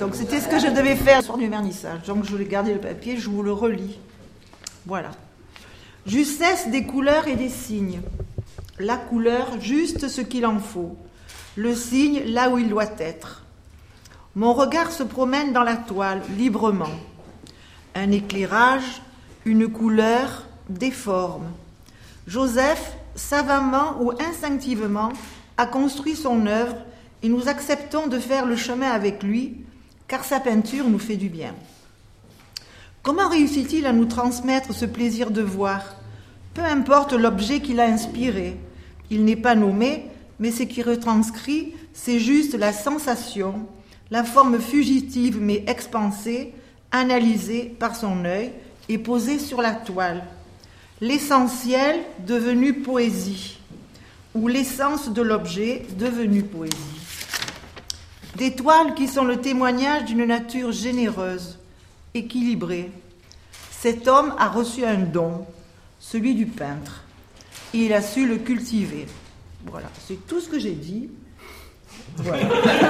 Donc c'était ce que je devais faire le soir du vernissage. Donc je voulais garder le papier, je vous le relis. Voilà. Justesse des couleurs et des signes. La couleur, juste ce qu'il en faut. Le signe, là où il doit être. Mon regard se promène dans la toile, librement. Un éclairage, une couleur, des formes. Joseph, savamment ou instinctivement, a construit son œuvre et nous acceptons de faire le chemin avec lui, car sa peinture nous fait du bien. Comment réussit-il à nous transmettre ce plaisir de voir ? Peu importe l'objet qui l'a inspiré. Il n'est pas nommé, mais ce qui retranscrit, c'est juste la sensation, la forme fugitive mais expansée, analysée par son œil et posée sur la toile. L'essentiel devenu poésie, ou l'essence de l'objet devenu poésie. Des toiles qui sont le témoignage d'une nature généreuse, équilibrée. Cet homme a reçu un don, celui du peintre, et il a su le cultiver. Voilà, c'est tout ce que j'ai dit. Voilà.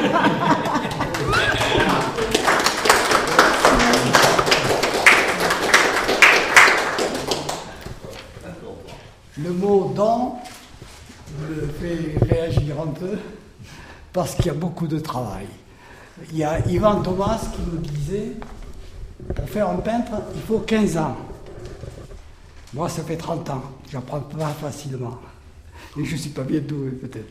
Le mot don me fait réagir un peu parce qu'il y a beaucoup de travail. Il y a Ivan Thomas qui nous disait, pour faire un peintre, il faut 15 ans. Moi, ça fait 30 ans. J'apprends pas facilement. Et je ne suis pas bien doué, peut-être.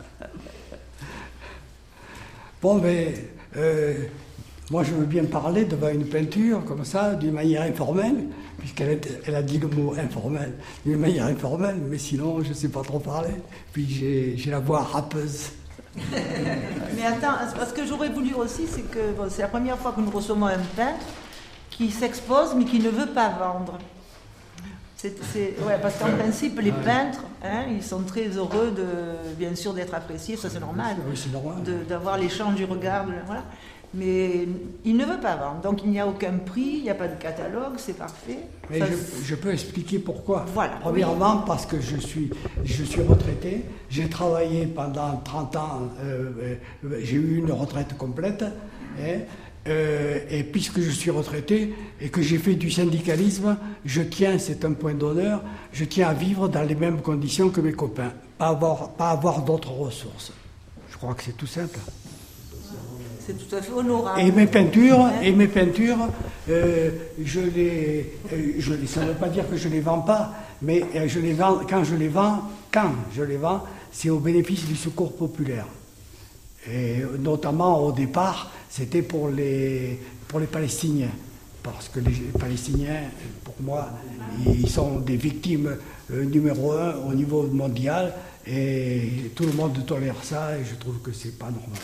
Bon, mais moi, je veux bien parler devant une peinture, comme ça, d'une manière informelle, puisqu'elle a dit le mot informel, d'une manière informelle, mais sinon, je ne sais pas trop parler. Puis j'ai la voix rappeuse. Mais attends, ce que j'aurais voulu aussi, c'est que bon, c'est la première fois que nous recevons un peintre qui s'expose, mais qui ne veut pas vendre. Ouais, parce qu'en principe, les peintres, ils sont très heureux, bien sûr, d'être appréciés, ça c'est normal, oui, c'est normal. D'avoir l'échange du regard, voilà. Mais il ne veut pas vendre, donc il n'y a aucun prix, il n'y a pas de catalogue, c'est parfait. Mais je peux expliquer pourquoi. Voilà. Premièrement, parce que je suis retraité, j'ai travaillé pendant 30 ans, j'ai eu une retraite complète, et puisque je suis retraité et que j'ai fait du syndicalisme, je tiens, c'est un point d'honneur, je tiens à vivre dans les mêmes conditions que mes copains, pas avoir d'autres ressources. Je crois que c'est tout simple. C'est tout à fait honorable. Et mes peintures, je les, ça ne veut pas dire que je les vends pas, mais je les vends, quand je les vends, c'est au bénéfice du secours populaire. Et notamment au départ, c'était pour les Palestiniens, parce que les Palestiniens, pour moi, ils sont des victimes numéro 1 au niveau mondial, et tout le monde tolère ça, et je trouve que c'est pas normal.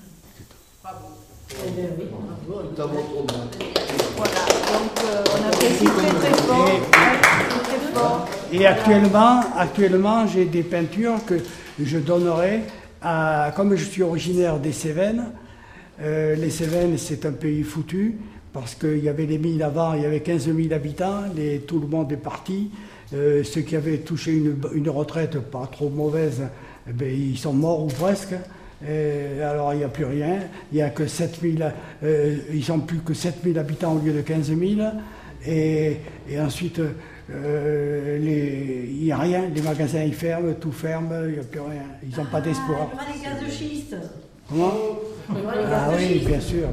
Voilà, donc on apprécie très fort. Et actuellement, j'ai des peintures que je donnerai à, comme je suis originaire des Cévennes. Les Cévennes, c'est un pays foutu, parce qu'il y avait les mines avant, il y avait 15 000 habitants, tout le monde est parti. Ceux qui avaient touché une retraite pas trop mauvaise, ils sont morts ou presque. Alors il n'y a plus rien, il n'y a que 7 000, ils sont plus que 7 000 habitants au lieu de 15 000, et ensuite il n'y a rien, les magasins ils ferment, tout ferme, il n'y a plus rien, ils n'ont pas d'espoir. Les gaz de schiste. Comment ? Ah oui, bien sûr.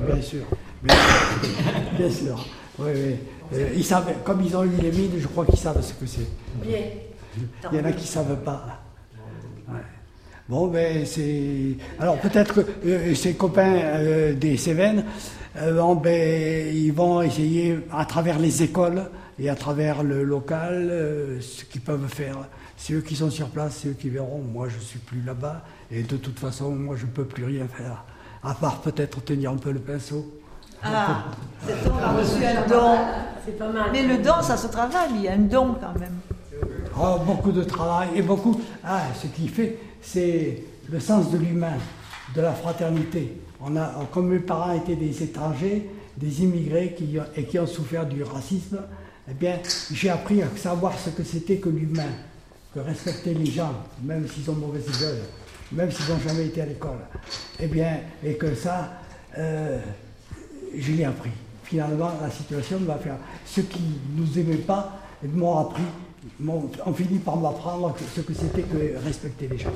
Oui. Ils savent, comme ils ont eu les mines, je crois qu'ils savent ce que c'est. Bien. Il y en a qui ne savent pas. Ouais. Bon, ben c'est. Alors peut-être que ces copains des Cévennes, ils vont essayer à travers les écoles et à travers le local ce qu'ils peuvent faire. C'est eux qui sont sur place, c'est eux qui verront. Moi, je suis plus là-bas et de toute façon, moi, je peux plus rien faire, à part peut-être tenir un peu le pinceau. Ah, cet homme a reçu un don. C'est pas mal. Mais le don, ça se travaille, il y a un don quand même. Oh, beaucoup de travail et beaucoup. Ah, ce qui fait, c'est le sens de l'humain, de la fraternité. Comme mes parents étaient des étrangers, des immigrés qui ont souffert du racisme, eh bien, j'ai appris à savoir ce que c'était que l'humain, que respecter les gens, même s'ils ont mauvaise gueule, même s'ils n'ont jamais été à l'école. Eh bien, et que ça, je l'ai appris. Finalement, la situation va faire. Ceux qui ne nous aimaient pas m'ont appris, ont fini par m'apprendre ce que c'était que respecter les gens.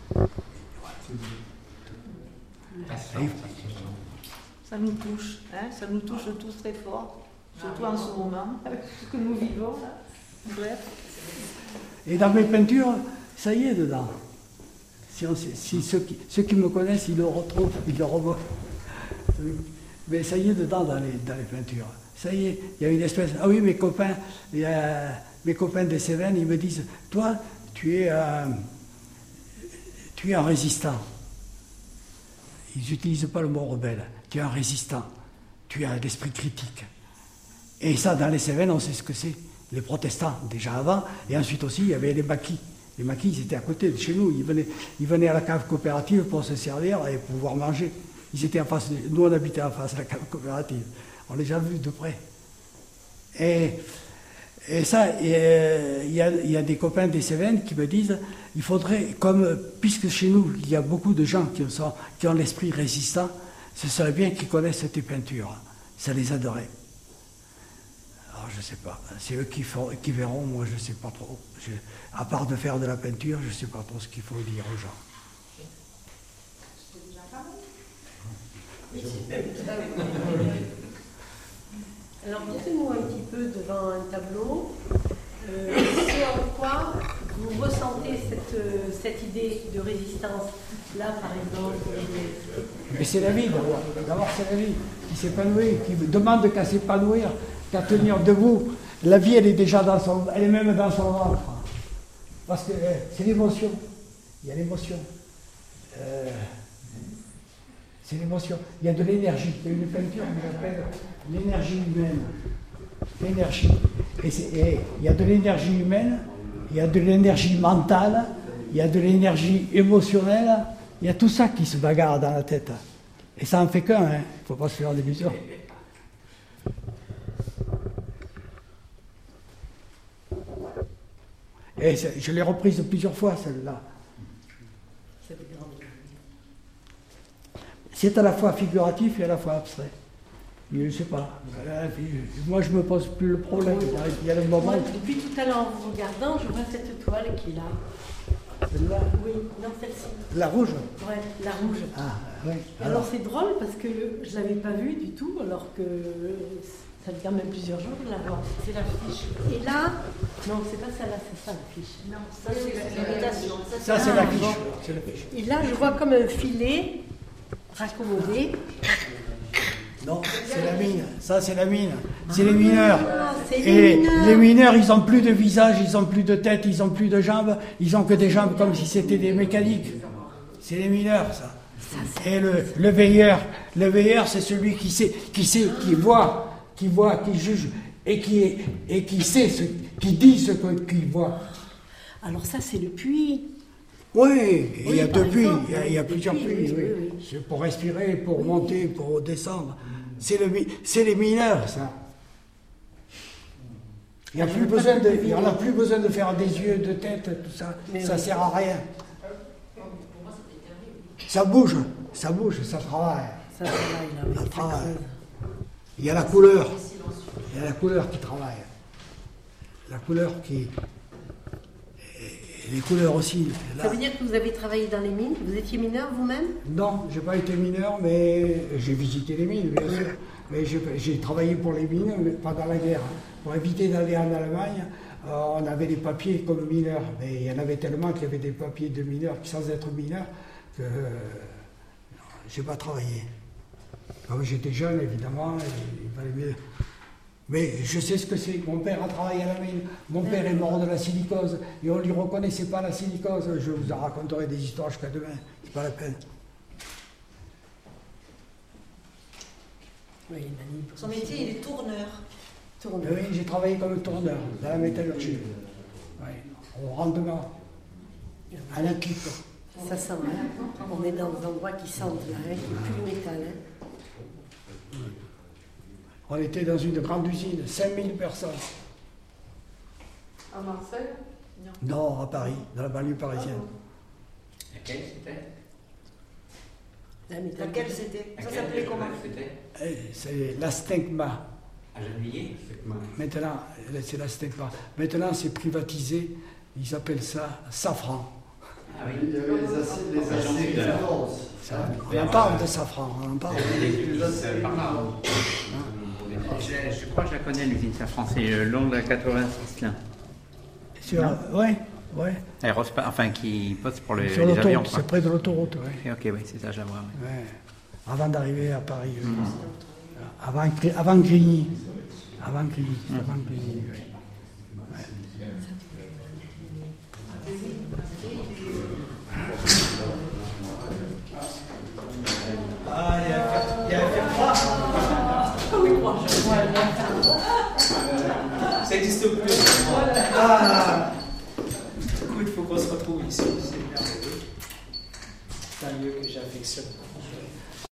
Ça nous touche, hein, ça nous touche tous très fort, surtout en ce moment, avec ce que nous vivons là. Bref. Et dans mes peintures, ça y est dedans. Si ceux qui me connaissent, ils le retrouvent, ils le revoient. Mais ça y est dedans dans les peintures. Ça y est, il y a une espèce... Ah oui, mes copains des Cévennes, ils me disent, toi, tu es un résistant. Ils n'utilisent pas le mot rebelle. Tu es un résistant. Tu as l'esprit critique. Et ça, dans les Cévennes, on sait ce que c'est. Les protestants, déjà avant, et ensuite aussi, il y avait les maquis. Les maquis, ils étaient à côté de chez nous. Ils venaient à la cave coopérative pour se servir et pouvoir manger. Ils étaient en face. Nous, on habitait en face de la cave coopérative. On les a vus de près. Et ça, il y a des copains des Cévennes qui me disent, il faudrait, puisque chez nous, il y a beaucoup de gens qui ont l'esprit résistant, ce serait bien qu'ils connaissent tes peintures. Ça les adorait. Alors, je ne sais pas. C'est eux qui verront, moi, je ne sais pas trop. À part de faire de la peinture, je ne sais pas trop ce qu'il faut dire aux gens. Alors, dites-nous un petit peu devant un tableau, ce en quoi vous ressentez cette idée de résistance. Là, par exemple. Mais c'est la vie, d'abord. D'abord, c'est la vie qui s'épanouit, qui demande qu'à s'épanouir, qu'à tenir debout. La vie, elle est déjà elle est même dans son ventre. Parce que c'est l'émotion. Il y a l'émotion. C'est l'émotion. Il y a de l'énergie. Il y a une peinture qu'on appelle l'énergie humaine. L'énergie. Et il y a de l'énergie humaine, il y a de l'énergie mentale, il y a de l'énergie émotionnelle. Il y a tout ça qui se bagarre dans la tête. Et ça en fait qu'un, hein. Il ne faut pas se faire d'illusions. Et je l'ai reprise plusieurs fois, celle-là. C'est à la fois figuratif et à la fois abstrait. Je ne sais pas. Moi, je ne me pose plus le problème. Il y a le moment... Moi, depuis tout à l'heure, en vous regardant, je vois cette toile qui est là. Celle-là? Oui, non, celle-ci. La rouge? Ouais, la rouge. Ah, oui. Alors c'est drôle parce que je ne l'avais pas vue du tout, alors que ça fait quand même plusieurs jours de la voir. C'est l'affiche. Et là, non, c'est pas ça là, c'est ça l'affiche. Non, ça c'est l'imitation. Ça, c'est l'affiche. Et là, je vois comme un filet raccommodé. Non, c'est la mine. Ça, c'est la mine. C'est les mineurs. C'est Et mineurs. les mineurs, ils n'ont plus de visage, ils n'ont plus de tête, ils n'ont plus de jambes. Ils n'ont que des jambes comme si c'était des mécaniques. C'est les mineurs, ça. Et le veilleur, c'est celui qui sait, qui voit, qui juge et qui sait qui dit ce qu'il voit. Alors ça, c'est le puits. Oui, il y a par deux puits, exemple, il y a le plusieurs puits, puits. oui, Oui. oui. C'est pour respirer, pour monter, pour descendre. C'est les mineurs, ça. Il n'y a plus besoin on n'a plus besoin de faire des yeux, de tête, tout ça. Mais Ça oui. sert à rien. Ça bouge, ça travaille. Ça travaille là, oui, Ça ça travaille. creuse. Il y a la couleur. Il y a la couleur qui travaille. La couleur qui... Et les couleurs aussi. Là. Ça veut dire que vous avez travaillé dans les mines? Vous étiez mineur vous-même? Non, je n'ai pas été mineur, mais j'ai visité les mines, bien sûr. Mais j'ai travaillé pour les mines pendant la guerre. Pour éviter d'aller en Allemagne, on avait des papiers comme mineurs. Mais il y en avait tellement qu'il y avait des papiers de mineurs sans être mineurs que je n'ai pas travaillé. Comme j'étais jeune, évidemment, il fallait mieux. Mais je sais ce que c'est. Mon père a travaillé à la mine. Mon père est mort de la silicose. Et on ne lui reconnaissait pas la silicose. Je vous en raconterai des histoires jusqu'à demain. C'est pas la peine. Oui, Mani. Son métier, il est tourneur. Tourneur. Oui, j'ai travaillé comme tourneur dans la métallurgie. Oui, au rendement, à l'équipe. Ça sent, hein. On est dans des endroits qui sentent là, hein, qui puent le métal. Hein. On était dans une grande usine, 5000 personnes. À Marseille? Non, à Paris, dans la banlieue parisienne. Laquelle c'était? La méthode Laquelle c'était? Ça s'appelait comment? C'est l'Astigma. À Gennevilliers. Maintenant, c'est l'Astigma. Maintenant, c'est privatisé. Ils appellent ça safran. Ah oui. Il y avait les acéphales. On en parle de safran. On en parle. Je crois que je la connais, l'usine Safran. C'est le long de la 86 là. Oui, oui. Enfin, qui poste pour les Sur avions. l'autoroute, c'est près de l'autoroute, oui. Ok, oui, c'est ça, je la vois. Ouais. Ouais. Avant d'arriver à Paris. Avant Grigny. Avant Grigny. Avant Grigny, oui. Ah, il y a fait froid. Ça n'existe plus. Ah. Du coup, il faut qu'on se retrouve ici. C'est merveilleux. C'est un lieu que j'affectionne.